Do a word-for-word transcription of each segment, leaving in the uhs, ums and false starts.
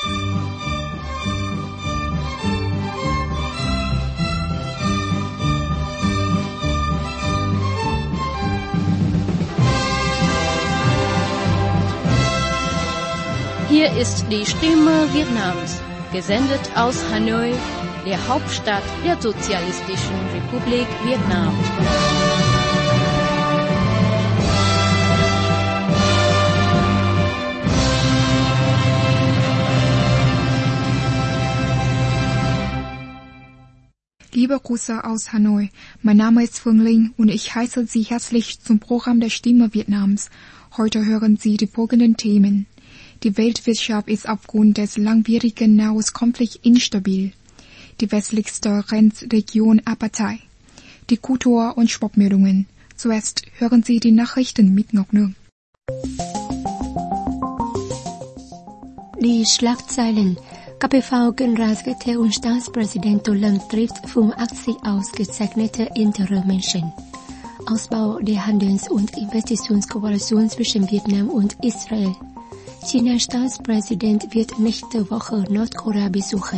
Hier ist die Stimme Vietnams, gesendet aus Hanoi, der Hauptstadt der Sozialistischen Republik Vietnam. Liebe Grüße aus Hanoi, mein Name ist Phương Linh und ich heiße Sie herzlich zum Programm der Stimme Vietnams. Heute hören Sie die folgenden Themen. Die Weltwirtschaft ist aufgrund des langwierigen Nahostkonflikts instabil. Die westlichste Grenzregion Apartheid. Die Kultur- und Sportmeldungen. Zuerst hören Sie die Nachrichten mit Ngọc Nương. Die Schlagzeilen. K P V-Generalsekretär und Staatspräsident Tô Lâm trifft fünfundachtzig ausgezeichnete Intermenschen. Ausbau der Handels- und Investitionskooperation zwischen Vietnam und Israel. Chinas Staatspräsident wird nächste Woche Nordkorea besuchen.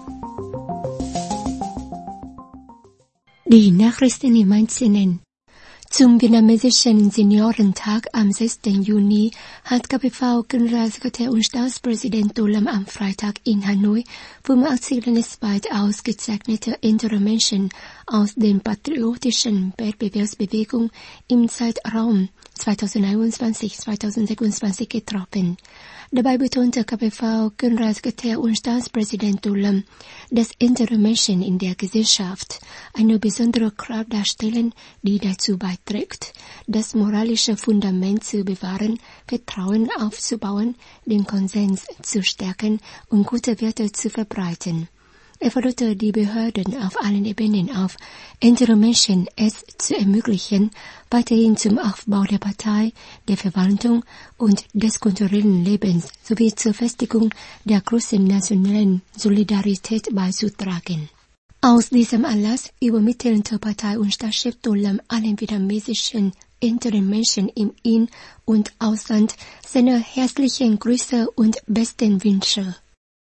Die Nachrichten im Einzelnen. Zum vietnamesischen Seniorentag am sechsten Juni hat K P V-Generalsekretär und Staatspräsident Tô Lâm am Freitag in Hanoi fünfundachtzig landesweit ausgezeichnete Intermenschen aus der patriotischen Wettbewerbsbewegung im Zeitraum zweitausendeinundzwanzig bis zweitausendsechsundzwanzig getroffen. Dabei betonte K P V-Generalsekretär und Staatspräsident Tô Lâm, dass Intermenschen in der Gesellschaft eine besondere Kraft darstellen, die dazu beiträgt, das moralische Fundament zu bewahren, Vertrauen aufzubauen, den Konsens zu stärken und gute Werte zu verbreiten. Er forderte die Behörden auf allen Ebenen auf, Intermenschen es zu ermöglichen, weiterhin zum Aufbau der Partei, der Verwaltung und des kulturellen Lebens sowie zur Festigung der großen nationalen Solidarität beizutragen. Aus diesem Anlass übermittelte Partei- und Staatschef Tô Lâm allen vietnamesischen Intermenschen im In- und Ausland seine herzlichen Grüße und besten Wünsche.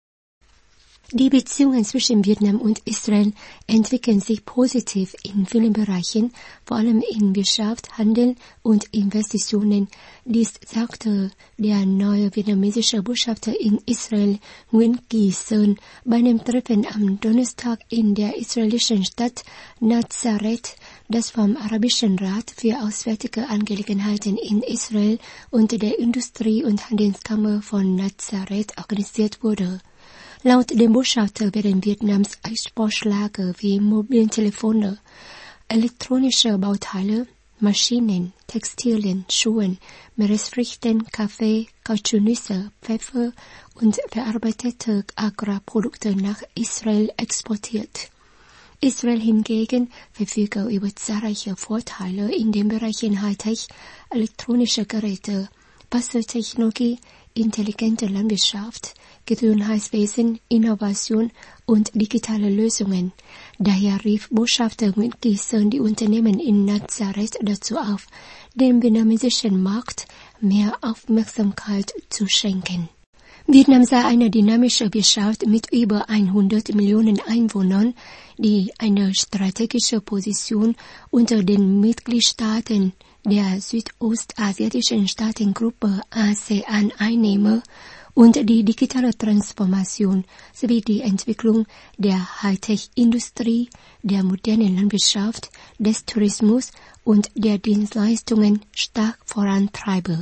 Die Beziehungen zwischen Vietnam und Israel entwickeln sich positiv in vielen Bereichen, vor allem in Wirtschaft, Handel und Investitionen. Dies sagte der neue vietnamesische Botschafter in Israel, Nguyễn Kỳ Sơn, bei einem Treffen am Donnerstag in der israelischen Stadt Nazareth, das vom Arabischen Rat für Auswärtige Angelegenheiten in Israel und der Industrie- und Handelskammer von Nazareth organisiert wurde. Laut dem Botschafter werden Vietnams Exportschlager wie Mobiltelefone, elektronische Bauteile, Maschinen, Textilien, Schuhe, Meeresfrüchten, Kaffee, Kautschuknüsse, Pfeffer und verarbeitete Agrarprodukte nach Israel exportiert. Israel hingegen verfügt über zahlreiche Vorteile in den Bereichen Hightech, elektronische Geräte, Wassertechnologie, intelligente Landwirtschaft, Gesundheitswesen, Innovation und digitale Lösungen. Daher rief Botschafter Nguyễn Kỳ Sơn die Unternehmen in Nazareth dazu auf, dem vietnamesischen Markt mehr Aufmerksamkeit zu schenken. Vietnam sei eine dynamische Wirtschaft mit über hundert Millionen Einwohnern, die eine strategische Position unter den Mitgliedstaaten der südostasiatischen Staatengruppe ASEAN einnehme und die digitale Transformation sowie die Entwicklung der Hightech-Industrie, der modernen Landwirtschaft, des Tourismus und der Dienstleistungen stark vorantreibe.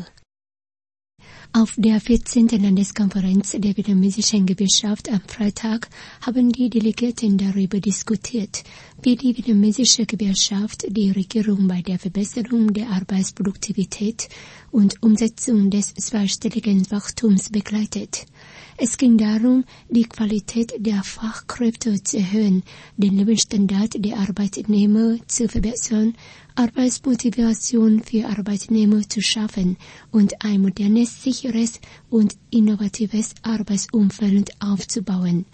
Auf der vierzehnten Landeskonferenz der vietnamesischen Gewerkschaft am Freitag haben die Delegierten darüber diskutiert, wie die vietnamesische Gewerkschaft die Regierung bei der Verbesserung der Arbeitsproduktivität und Umsetzung des zweistelligen Wachstums begleitet. Es ging darum, die Qualität der Fachkräfte zu erhöhen, den Lebensstandard der Arbeitnehmer zu verbessern, Arbeitsmotivation für Arbeitnehmer zu schaffen und ein modernes, sicheres und innovatives Arbeitsumfeld aufzubauen.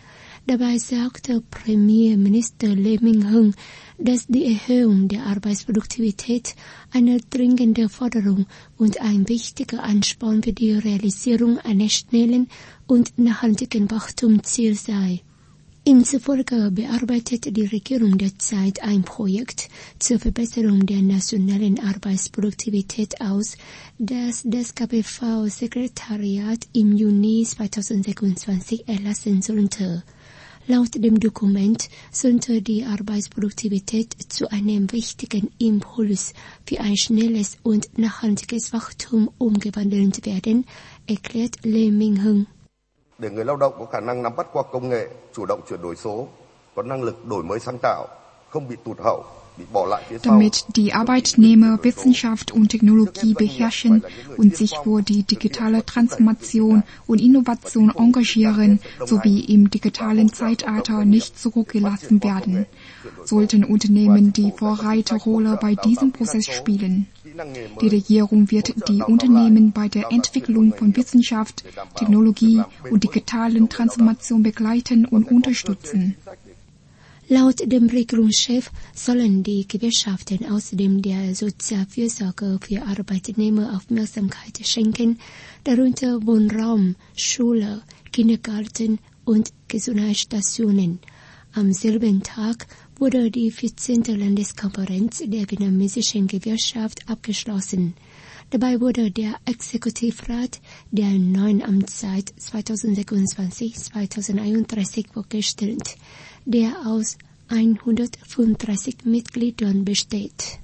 Dabei sagte Premierminister Lee Min-hyung, dass die Erhöhung der Arbeitsproduktivität eine dringende Forderung und ein wichtiger Ansporn für die Realisierung eines schnellen und nachhaltigen Wachstumsziels sei. Ihm zufolge bearbeitet die Regierung derzeit ein Projekt zur Verbesserung der nationalen Arbeitsproduktivität aus, das das K P V-Sekretariat im Juni zweitausendsechsundzwanzig erlassen sollte. Laut dem Dokument sollte die Arbeitsproduktivität zu einem wichtigen Impuls für ein schnelles und nachhaltiges Wachstum umgewandelt werden, erklärt Lee Min-hyung. Để người lao động có khả năng nắm bắt khoa học công nghệ, chủ động chuyển đổi số, có năng lực đổi mới sáng tạo, không bị tụt hậu, bị bỏ lại phía sau. Damit die Arbeitnehmer Wissenschaft und Technologie beherrschen und sich für die digitale Transformation und Innovation engagieren, sowie im digitalen Zeitalter nicht zurückgelassen werden, sollten Unternehmen die Vorreiterrolle bei diesem Prozess spielen. Die Regierung wird die Unternehmen bei der Entwicklung von Wissenschaft, Technologie und digitalen Transformation begleiten und unterstützen. Laut dem Regierungschef sollen die Gewerkschaften außerdem der Sozialfürsorge für Arbeitnehmer Aufmerksamkeit schenken, darunter Wohnraum, Schule, Kindergarten und Gesundheitsstationen. Am selben Tag wurde die vierzehnte Landeskonferenz der vietnamesischen Gewerkschaft abgeschlossen. Dabei wurde der Exekutivrat der neuen Amtszeit zweitausendsechsundzwanzig bis zweitausendeinunddreißig vorgestellt, der aus hundertfünfunddreißig Mitgliedern besteht.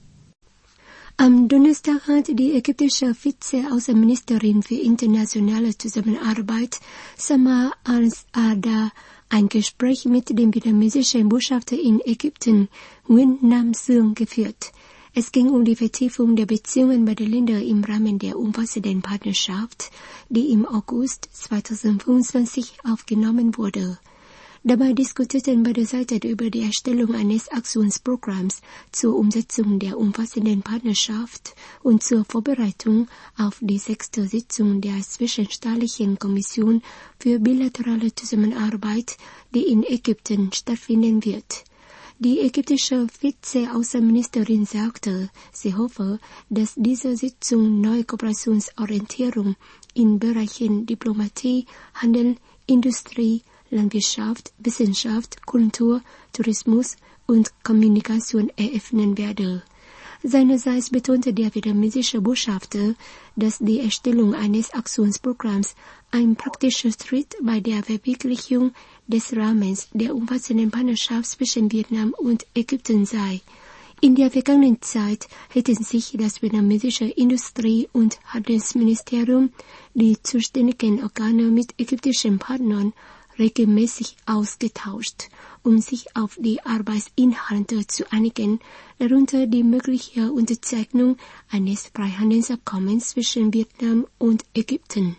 Am Donnerstag hat die ägyptische Vize-Außenministerin für internationale Zusammenarbeit Samar al-Ada ein Gespräch mit dem vietnamesischen Botschafter in Ägypten, Nguyen Nam Sương, geführt. Es ging um die Vertiefung der Beziehungen beider Länder im Rahmen der umfassenden Partnerschaft, die im August zweitausendfünfundzwanzig aufgenommen wurde. Dabei diskutierten beide Seiten über die Erstellung eines Aktionsprogramms zur Umsetzung der umfassenden Partnerschaft und zur Vorbereitung auf die sechste Sitzung der Zwischenstaatlichen Kommission für bilaterale Zusammenarbeit, die in Ägypten stattfinden wird. Die ägyptische Vize-Außenministerin sagte, sie hoffe, dass diese Sitzung neue Kooperationsorientierung in Bereichen Diplomatie, Handel, Industrie, Landwirtschaft, Wissenschaft, Kultur, Tourismus und Kommunikation eröffnen werde. Seinerseits betonte der vietnamesische Botschafter, dass die Erstellung eines Aktionsprogramms ein praktischer Schritt bei der Verwirklichung des Rahmens der umfassenden Partnerschaft zwischen Vietnam und Ägypten sei. In der vergangenen Zeit hätten sich das vietnamesische Industrie- und Handelsministerium, die zuständigen Organe mit ägyptischen Partnern, regelmäßig ausgetauscht, um sich auf die Arbeitsinhalte zu einigen, darunter die mögliche Unterzeichnung eines Freihandelsabkommens zwischen Vietnam und Ägypten.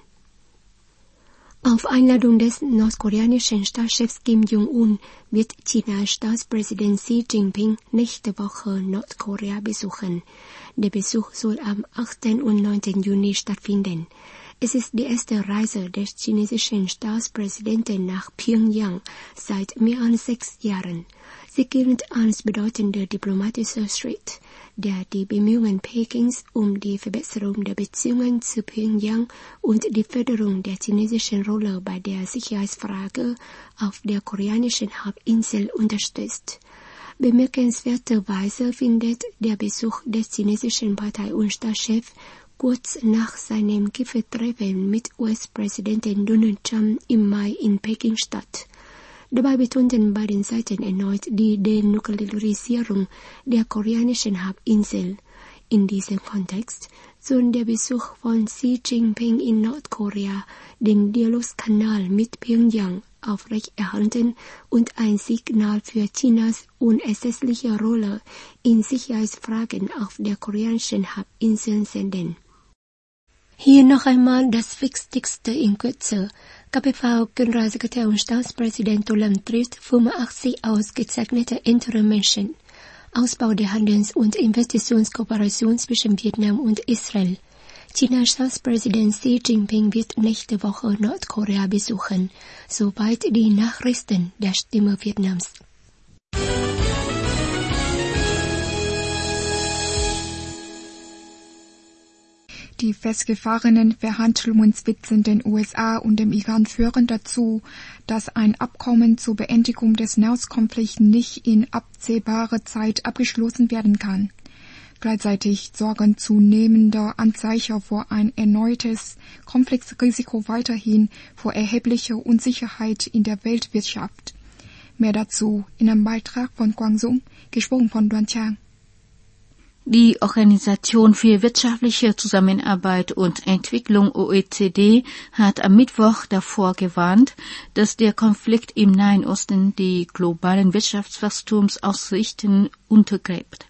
Auf Einladung des nordkoreanischen Staatschefs Kim Jong-un wird Chinas Staatspräsident Xi Jinping nächste Woche Nordkorea besuchen. Der Besuch soll am achten und neunten Juni stattfinden. Es ist die erste Reise des chinesischen Staatspräsidenten nach Pyongyang seit mehr als sechs Jahren. Sie gilt als bedeutender diplomatischer Schritt, der die Bemühungen Pekings um die Verbesserung der Beziehungen zu Pyongyang und die Förderung der chinesischen Rolle bei der Sicherheitsfrage auf der koreanischen Halbinsel unterstützt. Bemerkenswerterweise findet der Besuch des chinesischen Partei- und Staatschefs kurz nach seinem Gipfeltreffen mit U S-Präsidenten Donald Trump im Mai in Peking statt. Dabei betonten beide Seiten erneut die Denuklearisierung der koreanischen Halbinsel. In diesem Kontext soll der Besuch von Xi Jinping in Nordkorea den Dialogkanal mit Pyongyang aufrechterhalten und ein Signal für Chinas unersetzliche Rolle in Sicherheitsfragen auf der koreanischen Halbinsel senden. Hier noch einmal das Wichtigste in Kürze. K P V-Generalsekretär und Staatspräsident Tolam trifft fünfundachtzig ausgezeichnete ältere Menschen. Ausbau der Handels- und Investitionskooperation zwischen Vietnam und Israel. Chinas Staatspräsident Xi Jinping wird nächste Woche Nordkorea besuchen, soweit die Nachrichten der Stimme Vietnams. Die festgefahrenen Verhandlungen zwischen den U S A und dem Iran führen dazu, dass ein Abkommen zur Beendigung des Nahostkonflikts nicht in absehbarer Zeit abgeschlossen werden kann. Gleichzeitig sorgen zunehmende Anzeichen für ein erneutes Konfliktrisiko weiterhin für erhebliche Unsicherheit in der Weltwirtschaft. Mehr dazu in einem Beitrag von Quang Dung, gesprochen von Duan Chang. Die Organisation für wirtschaftliche Zusammenarbeit und Entwicklung O E C D hat am Mittwoch davor gewarnt, dass der Konflikt im Nahen Osten die globalen Wirtschaftswachstumsaussichten untergräbt.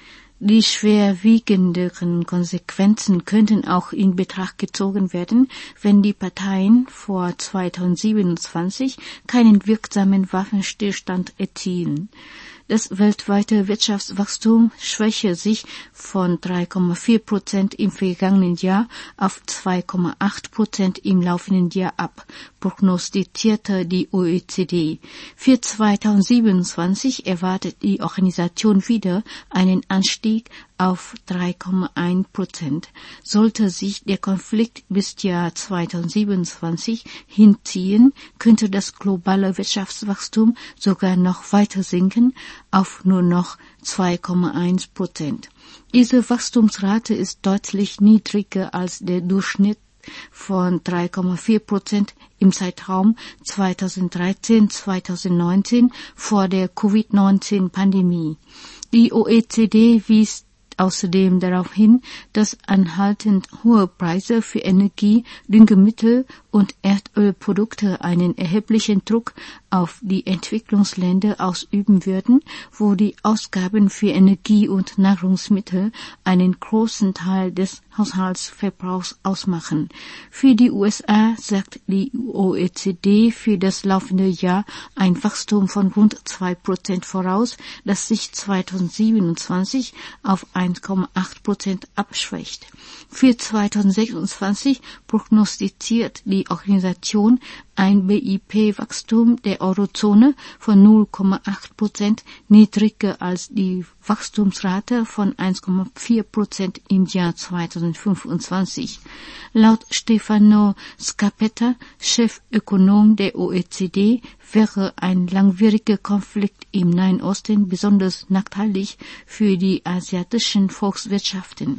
Die schwerwiegenderen Konsequenzen könnten auch in Betracht gezogen werden, wenn die Parteien vor zweitausendsiebenundzwanzig keinen wirksamen Waffenstillstand erzielen. Das weltweite Wirtschaftswachstum schwäche sich von drei Komma vier Prozent im vergangenen Jahr auf zwei Komma acht Prozent im laufenden Jahr ab, prognostizierte die O E C D. Für zweitausendsiebenundzwanzig erwartet die Organisation wieder einen Anstieg auf drei Komma eins Prozent. Sollte sich der Konflikt bis Jahr zweitausendsiebenundzwanzig hinziehen, könnte das globale Wirtschaftswachstum sogar noch weiter sinken auf nur noch zwei Komma eins Prozent. Diese Wachstumsrate ist deutlich niedriger als der Durchschnitt von drei Komma vier Prozent im Zeitraum zweitausenddreizehn bis zweitausendneunzehn vor der Covid neunzehn Pandemie. Die O E C D wies außerdem darauf hin, dass anhaltend hohe Preise für Energie, Düngemittel und Erdölprodukte einen erheblichen Druck auf die Entwicklungsländer ausüben würden, wo die Ausgaben für Energie und Nahrungsmittel einen großen Teil des Haushaltsverbrauchs ausmachen. Für die U S A sagt die O E C D für das laufende Jahr ein Wachstum von rund zwei Prozent voraus, das sich zweitausendsiebenundzwanzig auf eins Komma acht Prozent abschwächt. Für zweitausendsechsundzwanzig prognostiziert die Organisation ein B I P-Wachstum der Eurozone von null Komma acht Prozent, niedriger als die Wachstumsrate von eins Komma vier Prozent im Jahr zweitausendfünfundzwanzig. Laut Stefano Scarpetta, Chefökonom der O E C D, wäre ein langwieriger Konflikt im Nahen Osten besonders nachteilig für die asiatischen Volkswirtschaften.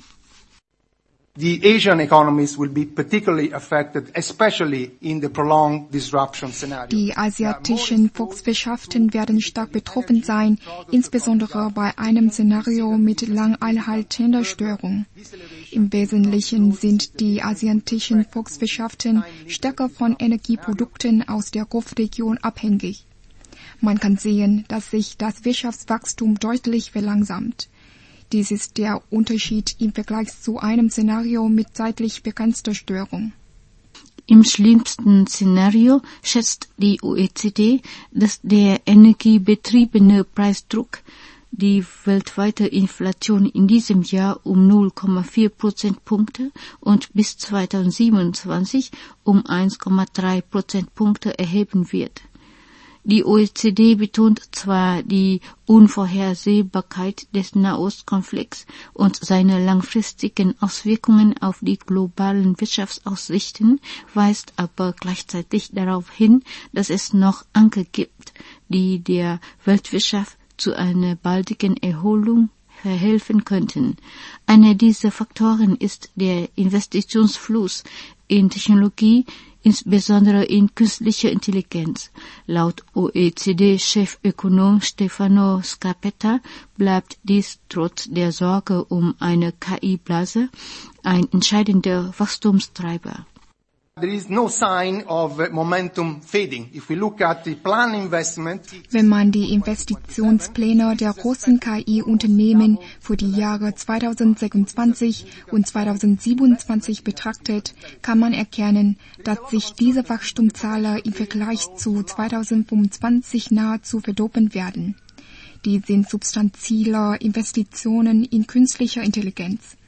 The Asian economies will be particularly affected, especially in the prolonged disruption scenario. Die asiatischen Volkswirtschaften werden stark betroffen sein, insbesondere bei einem Szenario mit lang anhaltender Störung. Im Wesentlichen sind die asiatischen Volkswirtschaften stärker von Energieprodukten aus der Golfregion abhängig. Man kann sehen, dass sich das Wirtschaftswachstum deutlich verlangsamt. Dies ist der Unterschied im Vergleich zu einem Szenario mit zeitlich begrenzter Störung. Im schlimmsten Szenario schätzt die O E C D, dass der energiebetriebene Preisdruck die weltweite Inflation in diesem Jahr um null Komma vier Prozentpunkte und bis zweitausendsiebenundzwanzig um eins Komma drei Prozentpunkte erheben wird. Die O E C D betont zwar die Unvorhersehbarkeit des Nahostkonflikts und seine langfristigen Auswirkungen auf die globalen Wirtschaftsaussichten, weist aber gleichzeitig darauf hin, dass es noch Anker gibt, die der Weltwirtschaft zu einer baldigen Erholung verhelfen könnten. Einer dieser Faktoren ist der Investitionsfluss in Technologie, insbesondere in künstliche Intelligenz. Laut O E C D-Chefökonom Stefano Scarpetta bleibt dies trotz der Sorge um eine K I-Blase ein entscheidender Wachstumstreiber. There is no sign of momentum fading. If we look at the plan investment, Wenn man die Investitionspläne der großen K I-Unternehmen für die Jahre zweitausendsechsundzwanzig und zweitausendsiebenundzwanzig betrachtet, kann man erkennen, dass sich diese Wachstumszahlen im Vergleich zu zweitausendfünfundzwanzig nahezu verdoppeln werden. Die sind substanzielle Investitionen in künstliche Intelligenz.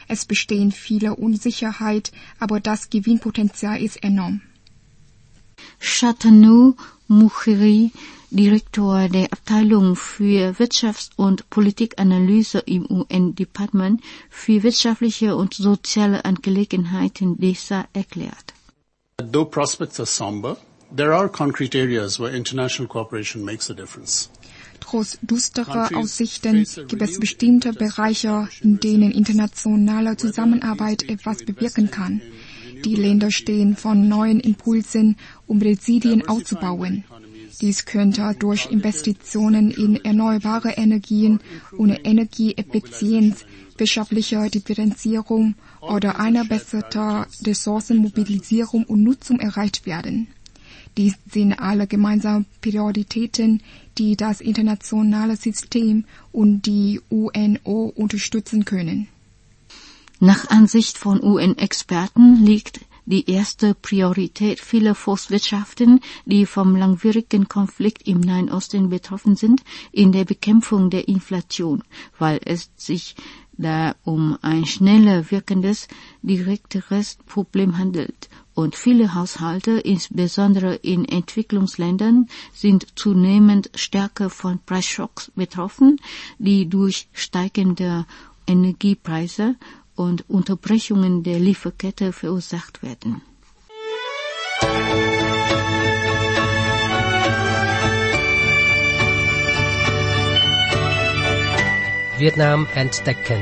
Es bestehen viele Unsicherheit, aber das Gewinnpotenzial ist enorm. Shantanu Mukherjee, Direktor der Abteilung für Wirtschafts- und Politikanalyse im U N-Departement für wirtschaftliche und soziale Angelegenheiten D E S A, erklärt. Though prospects are somber, there are concrete areas where international cooperation makes a difference. Trotz düsterer Aussichten gibt es bestimmte Bereiche, in denen internationale Zusammenarbeit etwas bewirken kann. Die Länder stehen vor neuen Impulsen, um Resilien aufzubauen. Dies könnte durch Investitionen in erneuerbare Energien und Energieeffizienz, wirtschaftliche Differenzierung oder eine bessere Ressourcenmobilisierung und Nutzung erreicht werden. Dies sind alle gemeinsame Prioritäten, die das internationale System und die U N O unterstützen können. Nach Ansicht von U N-Experten liegt die erste Priorität vieler Volkswirtschaften, die vom langwierigen Konflikt im Nahen Osten betroffen sind, in der Bekämpfung der Inflation, weil es sich da um ein schneller wirkendes, direkteres Problem handelt. Und viele Haushalte, insbesondere in Entwicklungsländern, sind zunehmend stärker von Preisschocks betroffen, die durch steigende Energiepreise und Unterbrechungen der Lieferkette verursacht werden. Vietnam entdecken.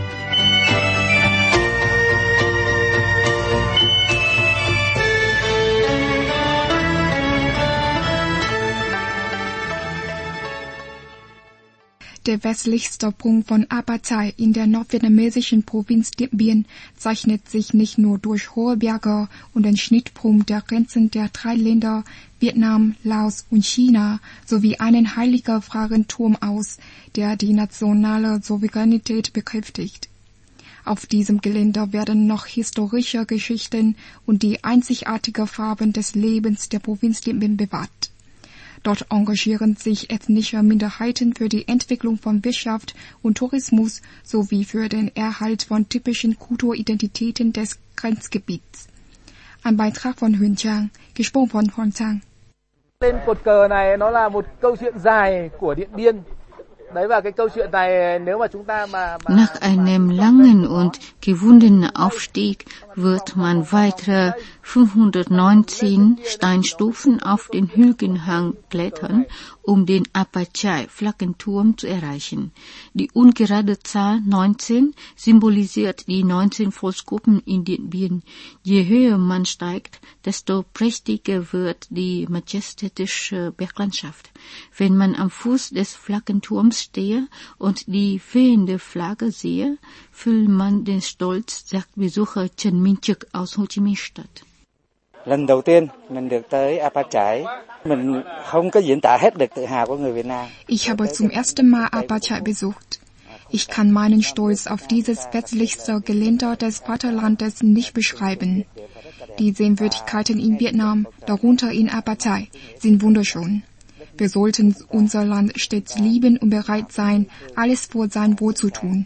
Der westlichste Punkt von A Pa Chai in der nordvietnamesischen Provinz Dien Bien zeichnet sich nicht nur durch hohe Berge und den Schnittpunkt der Grenzen der drei Länder Vietnam, Laos und China sowie einen heiligen Flaggenturm aus, der die nationale Souveränität bekräftigt. Auf diesem Gelände werden noch historische Geschichten und die einzigartigen Farben des Lebens der Provinz Dien Bien bewahrt. Dort engagieren sich ethnische Minderheiten für die Entwicklung von Wirtschaft und Tourismus sowie für den Erhalt von typischen Kulturidentitäten des Grenzgebiets. Ein Beitrag von Huyền Trang, gesprochen von Hoàng Trang. Lên cột cờ này nó là một câu chuyện dài của Điện Biên. Đấy và cái câu chuyện này nếu mà chúng ta mà Nach einem langen und gewundenen Aufstieg wird man weitere fünfhundertneunzehn Steinstufen auf den Hügelhang klettern, um den A Pa Chai Flaggenturm zu erreichen. Die ungerade Zahl neunzehn symbolisiert die neunzehn Volksgruppen in Dien Bien. Je höher man steigt, desto prächtiger wird die majestätische Berglandschaft. Wenn man am Fuß des Flaggenturms stehe und die wehende Flagge sehe, fühlt man den Stolz, sagt Besucher Trần Minh Trực aus Ho Chi Minh Stadt. Lần đầu tiên mình được tới A Pa Chai, mình không có diễn tả hết được tự hào của người Việt Nam. Ich habe zum ersten Mal A Pa Chai besucht. Ich kann meinen Stolz auf dieses westlichste Gelände des Vaterlandes nicht beschreiben. Die Sehenswürdigkeiten in Vietnam, darunter in A Pa Chai, sind wunderschön. Wir sollten unser Land stets lieben und bereit sein, alles für sein Wohl zu tun.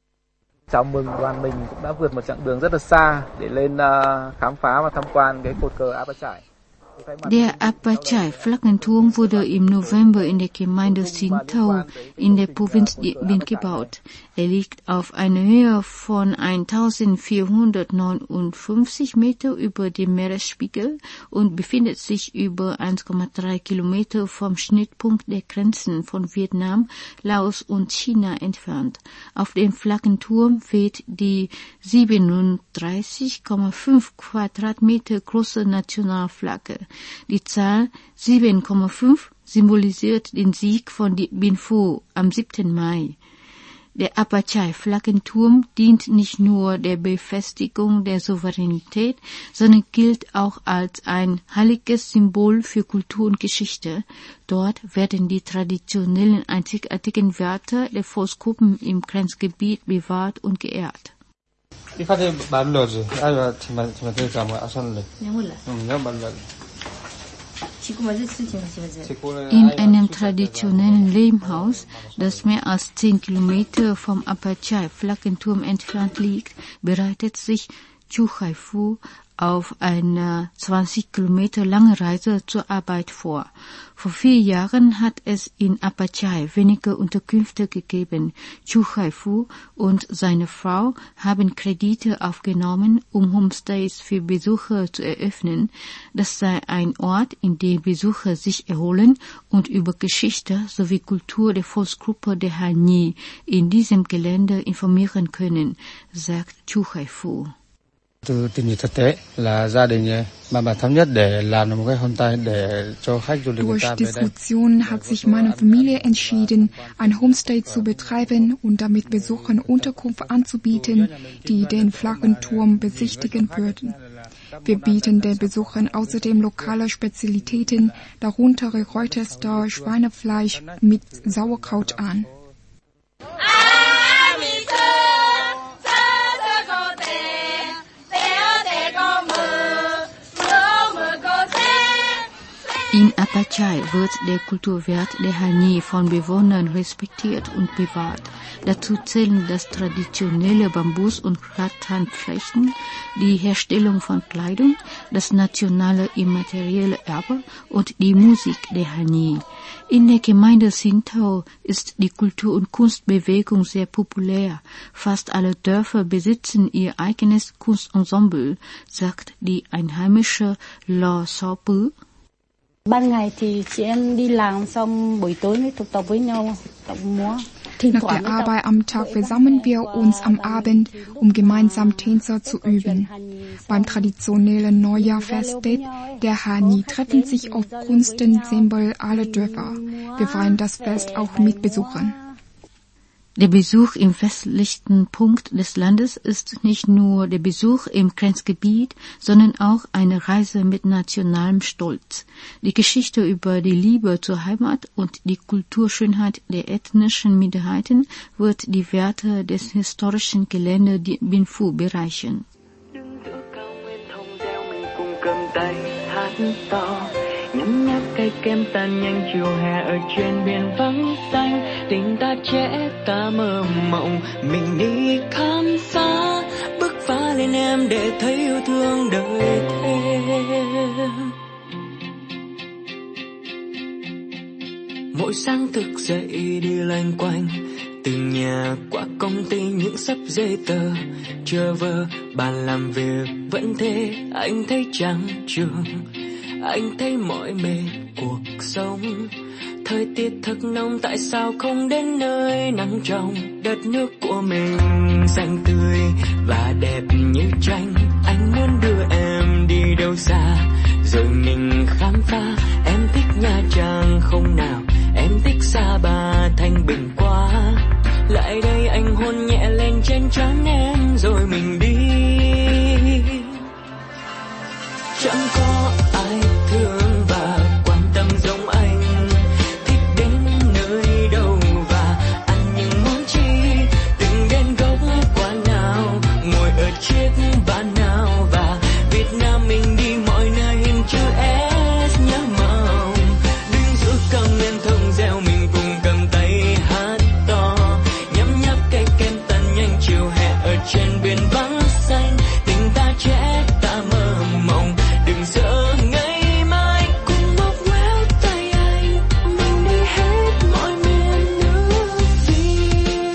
Chào mừng đoàn mình cũng đã vượt một chặng đường rất là xa để lên uh, khám phá và tham quan cái cột cờ A Pa Chai. Der A Pa Chai Flaggenturm wurde im November in der Gemeinde Sin Thao in der Provinz Dien Bien gebaut. Er liegt auf einer Höhe von eintausendvierhundertneunundfünfzig Meter über dem Meeresspiegel und befindet sich über eins Komma drei Kilometer vom Schnittpunkt der Grenzen von Vietnam, Laos und China entfernt. Auf dem Flaggenturm weht die siebenunddreißig Komma fünf Quadratmeter große Nationalflagge. Die Zahl sieben Komma fünf symbolisiert den Sieg von Dien Bien Phu am siebten Mai. Der A Pa Chai Flaggenturm dient nicht nur der Befestigung der Souveränität, sondern gilt auch als ein heiliges Symbol für Kultur und Geschichte. Dort werden die traditionellen einzigartigen Werte der Volksgruppen im Grenzgebiet bewahrt und geehrt. In einem traditionellen Lehmhaus, das mehr als zehn Kilometer vom Apachai-Flaggenturm entfernt liegt, bereitet sich Chu Kai-fu auf eine zwanzig Kilometer lange Reise zur Arbeit vor. Vor vier Jahren hat es in Apachai wenige Unterkünfte gegeben. Chu Kai-fu und seine Frau haben Kredite aufgenommen, um Homestays für Besucher zu eröffnen. Das sei ein Ort, in dem Besucher sich erholen und über Geschichte sowie Kultur der Volksgruppe der Han-Nhi in diesem Gelände informieren können, sagt Chu Kai-fu. Từ tìm hiểu thực tế là gia đình bà bà thống nhất để làm một cái homestay để cho khách du lịch người ta về đây. Durch Diskussionen hat sich meine Familie entschieden, ein Homestay zu betreiben und damit Besuchern Unterkunft anzubieten, die den Flaggenturm besichtigen würden. Wir bieten den Besuchern außerdem lokale Spezialitäten, darunter geräuchertes Schweinefleisch mit Sauerkraut an. In Apachai wird der Kulturwert der Han-Nhi von Bewohnern respektiert und bewahrt. Dazu zählen das traditionelle Bambus- und Rattanflechten, die Herstellung von Kleidung, das nationale immaterielle Erbe und die Musik der Han-Nhi. In der Gemeinde Sintao ist die Kultur- und Kunstbewegung sehr populär. Fast alle Dörfer besitzen ihr eigenes Kunstensemble, sagt die einheimische Lo So-pu. Ban ngày thì chị em đi làng xong buổi tối mới tụ tập với nhau tập múa. Nach der Arbeit am Tag versammeln wir uns am Abend, um gemeinsam Tänze zu üben. Beim traditionellen Neujahrfest der Han-Nhi treffen sich auf Kunstensemble alle Dörfer. Wir feiern das Fest auch mit Besuchern. Der Besuch im westlichsten Punkt des Landes ist nicht nur der Besuch im Grenzgebiet, sondern auch eine Reise mit nationalem Stolz. Die Geschichte über die Liebe zur Heimat und die Kulturschönheit der ethnischen Minderheiten wird die Werte des historischen Geländes Bin Phu bereichern. Nhấm nháp cây kem tan nhanh chiều hè ở trên biển vắng xanh, tình ta trẻ ta mơ mộng mình đi khám phá, bước phá lên em để thấy yêu thương đời thêm. Mỗi sáng thức dậy đi loanh quanh từ nhà qua công ty những sắp giấy tờ chờ vờ, bàn làm việc vẫn thế, anh thấy chán trường, anh thấy mỏi mệt cuộc sống. Thời tiết thật nóng, tại sao không đến nơi nắng trong đất nước của mình xanh tươi và đẹp như tranh. Anh muốn đưa em đi đâu xa rồi mình khám phá. Em thích Nha Trang không nào, em thích Sapa Thanh Bình quá. Lại đây anh hôn nhẹ lên trên trán em rồi mình đi. Chẳng có ai thương và quan tâm giống anh, thích đến nơi đâu và ăn những món chi, từng đến gốc quả nào, ngồi ở chiếc bàn nào, và Việt Nam mình đi mọi nơi hình chữ S nhớ mong. Đứng giữa căng lên thông reo mình cùng cầm tay hát to, nhấm nháp cây kem tan nhanh chiều hè ở trên biển vắng xanh. Tình ta trẻ ta mơ mộng, đừng sợ ngày mai cùng bóp quéo tay anh, mình đi hết mọi miền nước Việt.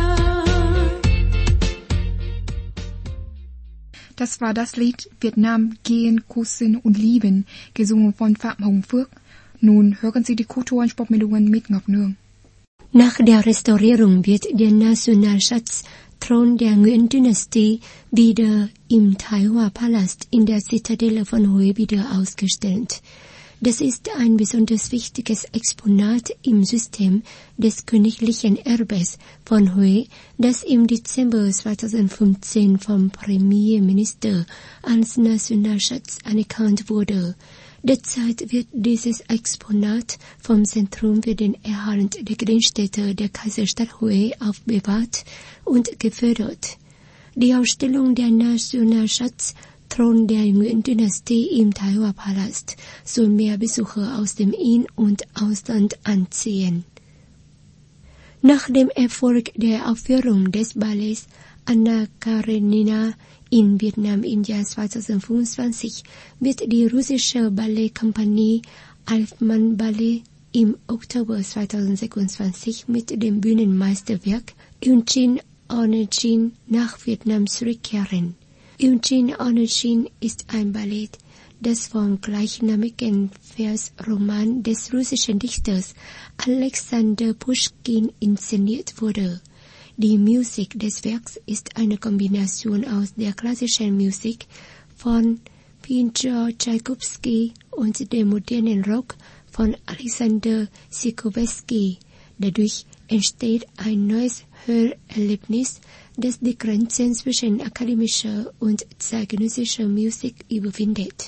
Das war das Lied Vietnam gehen, kussen und lieben, gesungen von Phạm Hồng Phước. Nun hören Sie die Kultur- und Sportmeldungen mit Ngọc Nương. Nach der Restaurierung wird der Nationalschatz Thron der Nguyen-Dynastie wieder im Taiwan Palast in der Zitadelle von Hue wieder ausgestellt. Das ist ein besonders wichtiges Exponat im System des königlichen Erbes von Hue, das im Dezember zweitausendfünfzehn vom Premierminister als Nationalschatz anerkannt wurde. Derzeit wird dieses Exponat vom Zentrum für den Erhalt der Gedenkstätte der Kaiserstadt Hue aufbewahrt und gefördert. Die Ausstellung der Nationalschatz Thron der Nguyễn Dynastie im Taiwan Palast sollen mehr Besucher aus dem In- und Ausland anziehen. Nach dem Erfolg der Aufführung des Ballets Anna Karenina in Vietnam im Jahr zweitausendfünfundzwanzig wird die russische Ballettkompanie Altman Ballet im Oktober zweitausendsechsundzwanzig mit dem Bühnenmeisterwerk Eugene Onegin nach Vietnam zurückkehren. Eugene Onegin ist ein Ballett, das vom gleichnamigen Versroman des russischen Dichters Alexander Puschkin inszeniert wurde. Die Musik des Werks ist eine Kombination aus der klassischen Musik von Piotr Tschaikowski und dem modernen Rock von Alexander Sikorski. Dadurch entsteht ein neues Hörerlebnis, das die Grenzen zwischen akademischer und zeitgenössischer Musik überwindet.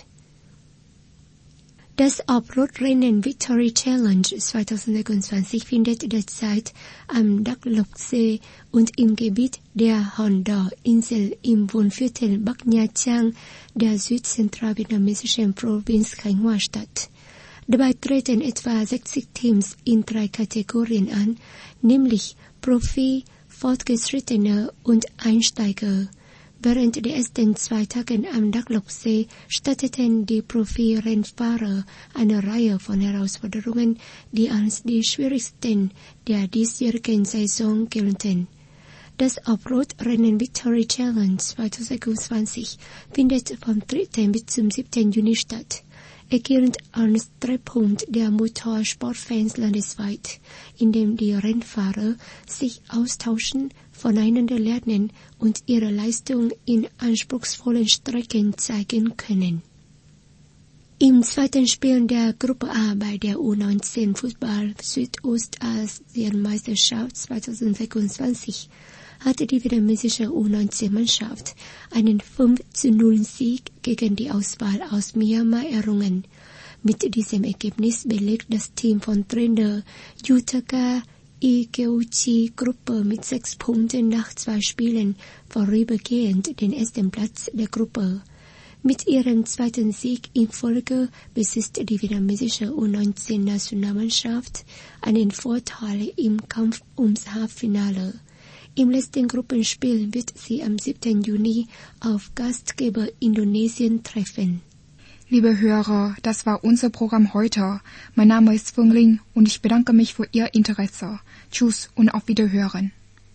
Das Offroad-Rennen Victory Challenge zweitausendsechsundzwanzig findet derzeit am Dak Lok See und im Gebiet der Hòn Đỏ Insel im Wohnviertel Bắc Nha Trang der südzentralvietnamesischen Provinz Khánh Hòa statt. Dabei treten etwa sechzig Teams in drei Kategorien an, nämlich Profi, Fortgeschrittene und Einsteiger. Während der ersten zwei Tage am Dak Lok See starteten die Profi-Rennfahrer eine Reihe von Herausforderungen, die als die schwierigsten der diesjährigen Saison gelten. Das Offroad-Rennen Victory Challenge zweitausendsechsundzwanzig findet vom dritten bis zum siebten Juni statt. Er gilt als Treffpunkt der Motorsportfans landesweit, in dem die Rennfahrer sich austauschen, voneinander lernen und ihre Leistung in anspruchsvollen Strecken zeigen können. Im zweiten Spiel der Gruppe A bei der U neunzehn Fußball Südostasien-Meisterschaft zweitausendsechsundzwanzig hatte die vietnamesische U neunzehn Mannschaft einen fünf zu null Sieg gegen die Auswahl aus Myanmar errungen. Mit diesem Ergebnis belegt das Team von Trainer Yutaka Ikeuchi-Gruppe mit sechs Punkten nach zwei Spielen vorübergehend den ersten Platz der Gruppe. Mit ihrem zweiten Sieg in Folge besitzt die vietnamesische U neunzehn Nationalmannschaft einen Vorteil im Kampf ums Halbfinale. Im letzten Gruppenspiel wird sie am siebten Juni auf Gastgeber Indonesien treffen. Liebe Hörer, das war unser Programm heute. Mein Name ist Feng Ling und ich bedanke mich für Ihr Interesse. Tschüss und auf Wiederhören.